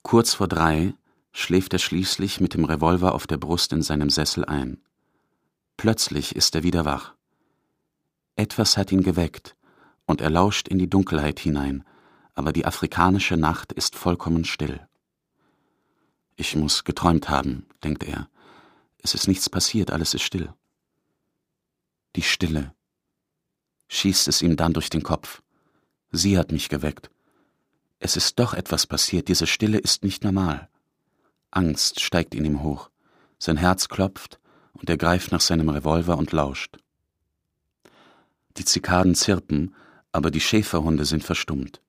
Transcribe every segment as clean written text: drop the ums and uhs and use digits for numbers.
Kurz vor 3 schläft er schließlich mit dem Revolver auf der Brust in seinem Sessel ein. Plötzlich ist er wieder wach. Etwas hat ihn geweckt, und er lauscht in die Dunkelheit hinein, aber die afrikanische Nacht ist vollkommen still. »Ich muss geträumt haben«, denkt er. »Es ist nichts passiert, alles ist still.« Die Stille. Schießt es ihm dann durch den Kopf. Sie hat mich geweckt. Es ist doch etwas passiert, diese Stille ist nicht normal. Angst steigt in ihm hoch. Sein Herz klopft, und er greift nach seinem Revolver und lauscht. Die Zikaden zirpen, aber die Schäferhunde sind verstummt.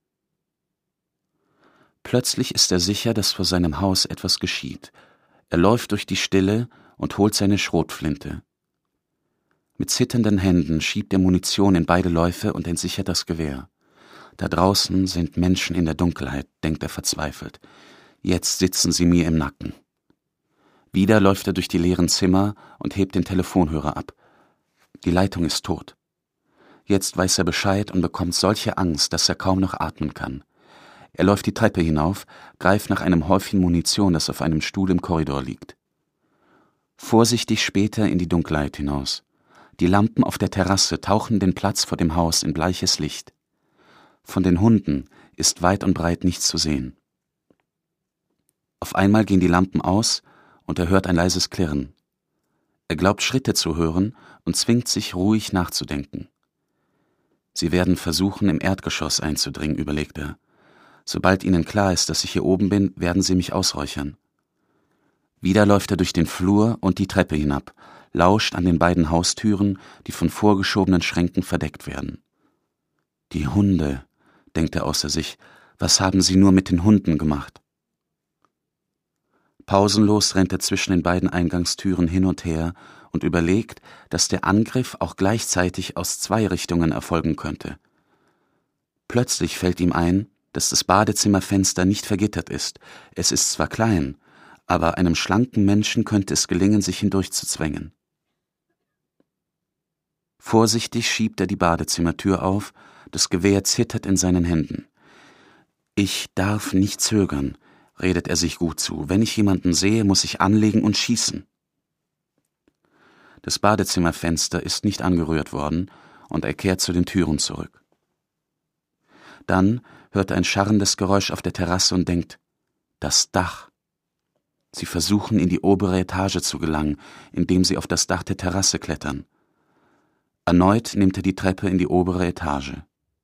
Plötzlich ist er sicher, dass vor seinem Haus etwas geschieht. Er läuft durch die Stille und holt seine Schrotflinte. Mit zitternden Händen schiebt er Munition in beide Läufe und entsichert das Gewehr. Da draußen sind Menschen in der Dunkelheit, denkt er verzweifelt. Jetzt sitzen sie mir im Nacken. Wieder läuft er durch die leeren Zimmer und hebt den Telefonhörer ab. Die Leitung ist tot. Jetzt weiß er Bescheid und bekommt solche Angst, dass er kaum noch atmen kann. Er läuft die Treppe hinauf, greift nach einem Häufchen Munition, das auf einem Stuhl im Korridor liegt. Vorsichtig späht er in die Dunkelheit hinaus. Die Lampen auf der Terrasse tauchen den Platz vor dem Haus in bleiches Licht. Von den Hunden ist weit und breit nichts zu sehen. Auf einmal gehen die Lampen aus und er hört ein leises Klirren. Er glaubt, Schritte zu hören und zwingt sich, ruhig nachzudenken. Sie werden versuchen, im Erdgeschoss einzudringen, überlegt er. Sobald ihnen klar ist, dass ich hier oben bin, werden sie mich ausräuchern. Wieder läuft er durch den Flur und die Treppe hinab, lauscht an den beiden Haustüren, die von vorgeschobenen Schränken verdeckt werden. Die Hunde, denkt er außer sich, was haben sie nur mit den Hunden gemacht? Pausenlos rennt er zwischen den beiden Eingangstüren hin und her und überlegt, dass der Angriff auch gleichzeitig aus 2 Richtungen erfolgen könnte. Plötzlich fällt ihm ein, dass das Badezimmerfenster nicht vergittert ist. Es ist zwar klein, aber einem schlanken Menschen könnte es gelingen, sich hindurchzuzwängen. Vorsichtig schiebt er die Badezimmertür auf, das Gewehr zittert in seinen Händen. »Ich darf nicht zögern«, redet er sich gut zu. »Wenn ich jemanden sehe, muss ich anlegen und schießen.« Das Badezimmerfenster ist nicht angerührt worden, und er kehrt zu den Türen zurück. Dann hört er ein scharrendes Geräusch auf der Terrasse und denkt, das Dach. Sie versuchen, in die obere Etage zu gelangen, indem sie auf das Dach der Terrasse klettern. Erneut nimmt er die Treppe in die obere Etage.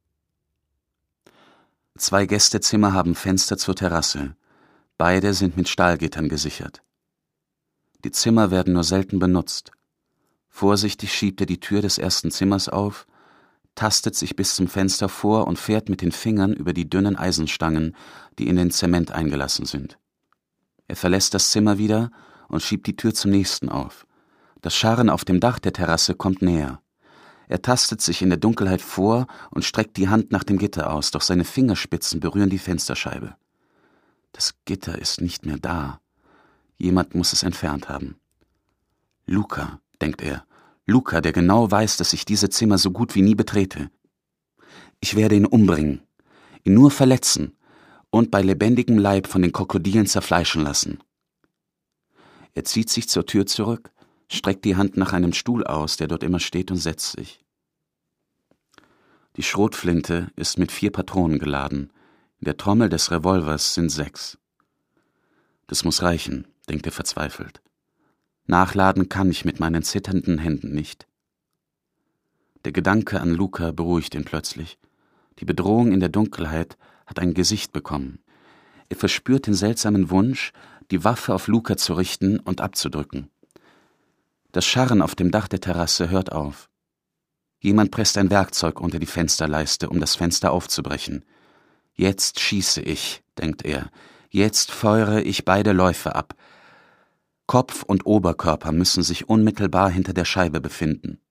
2 Gästezimmer haben Fenster zur Terrasse. Beide sind mit Stahlgittern gesichert. Die Zimmer werden nur selten benutzt. Vorsichtig schiebt er die Tür des ersten Zimmers auf, tastet sich bis zum Fenster vor und fährt mit den Fingern über die dünnen Eisenstangen, die in den Zement eingelassen sind. Er verlässt das Zimmer wieder und schiebt die Tür zum nächsten auf. Das Scharren auf dem Dach der Terrasse kommt näher. Er tastet sich in der Dunkelheit vor und streckt die Hand nach dem Gitter aus, doch seine Fingerspitzen berühren die Fensterscheibe. Das Gitter ist nicht mehr da. Jemand muss es entfernt haben. Luca, denkt er. Luca, der genau weiß, dass ich diese Zimmer so gut wie nie betrete. Ich werde ihn umbringen, ihn nur verletzen und bei lebendigem Leib von den Krokodilen zerfleischen lassen. Er zieht sich zur Tür zurück, streckt die Hand nach einem Stuhl aus, der dort immer steht, und setzt sich. Die Schrotflinte ist mit 4 Patronen geladen. In der Trommel des Revolvers sind 6. Das muss reichen, denkt er verzweifelt. Nachladen kann ich mit meinen zitternden Händen nicht. Der Gedanke an Luca beruhigt ihn plötzlich. Die Bedrohung in der Dunkelheit hat ein Gesicht bekommen. Er verspürt den seltsamen Wunsch, die Waffe auf Luca zu richten und abzudrücken. Das Scharren auf dem Dach der Terrasse hört auf. Jemand presst ein Werkzeug unter die Fensterleiste, um das Fenster aufzubrechen. Jetzt schieße ich, denkt er. Jetzt feuere ich beide Läufe ab. Kopf und Oberkörper müssen sich unmittelbar hinter der Scheibe befinden.